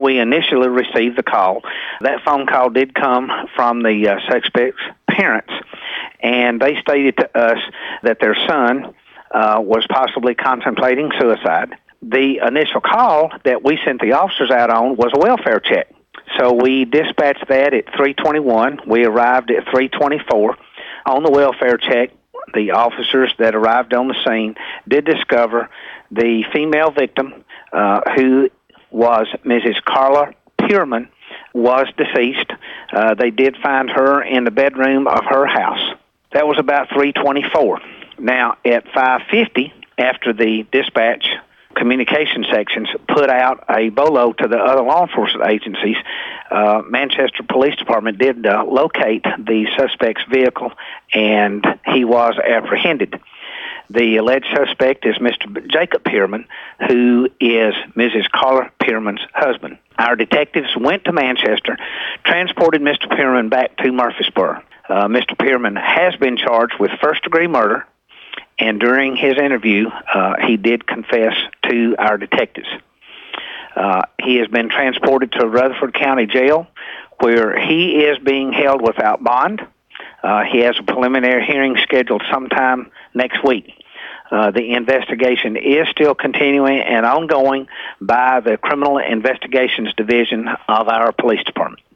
We initially received the call. That phone call did come from the suspect's parents, and they stated to us that their son was possibly contemplating suicide. The initial call that we sent the officers out on was a welfare check. So we dispatched that at 3:21. We arrived at 3:24. On the welfare check, the officers that arrived on the scene did discover the female victim, who was Mrs. Carla Pearman, was deceased. They did find her in the bedroom of her house. That was about 3:24. Now, at 5:50, after the dispatch communication sections put out a BOLO to the other law enforcement agencies, Manchester Police Department did locate the suspect's vehicle, and he was apprehended. The alleged suspect is Mr. Jacob Pearman, who is Mrs. Carla Pearman's husband. Our detectives went to Manchester, transported Mr. Pearman back to Murfreesboro. Mr. Pearman has been charged with first-degree murder, and during his interview, he did confess to our detectives. He has been transported to Rutherford County Jail, where he is being held without bond. He has a preliminary hearing scheduled sometime next week. The investigation is still continuing and ongoing by the Criminal Investigations Division of our police department.